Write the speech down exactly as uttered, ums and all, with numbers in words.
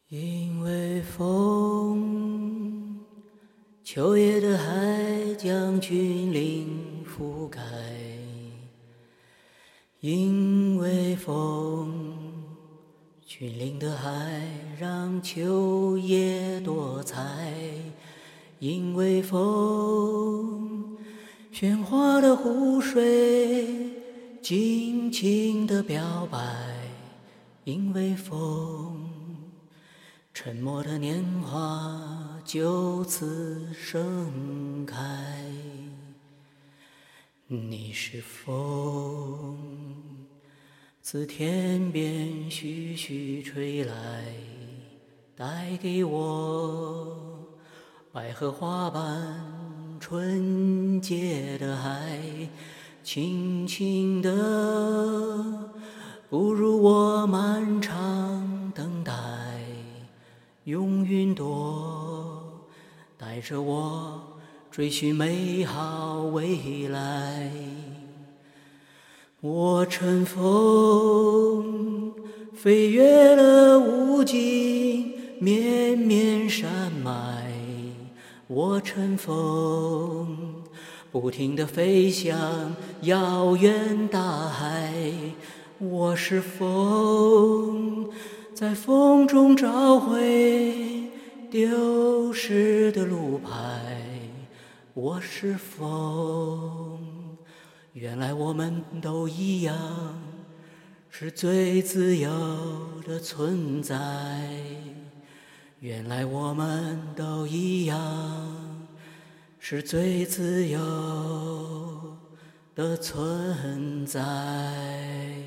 因为风，秋夜的海将君临覆盖。因为风，君临的海让秋叶多彩。因为风，喧哗的湖水尽情地表白。因为风，沉默的年华就此盛开。你是风，自天边徐徐吹来，带给我百合花般纯洁的海，轻轻地哺入我漫长等待。用云朵带着我追寻美好未来。我乘风飞越了无尽绵绵山脉。我乘风不停地飞向遥远大海。我是风，在风中找回丢失的路牌。我是风，原来我们都一样，是最自由的存在。原来我们都一样，是最自由的存在。